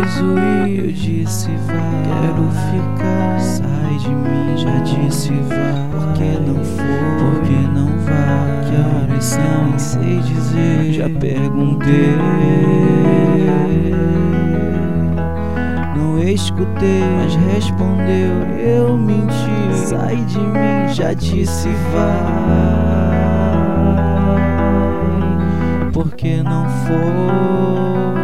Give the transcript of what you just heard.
preciso ir. Eu disse vai, quero ficar. Sai de mim, já disse vai. Por que não for? Por que não vai? Que horas são? Nem sei dizer, já perguntei. Não escutei, mas respondeu, eu menti. Sai de mim, já disse vai. Por que não foi?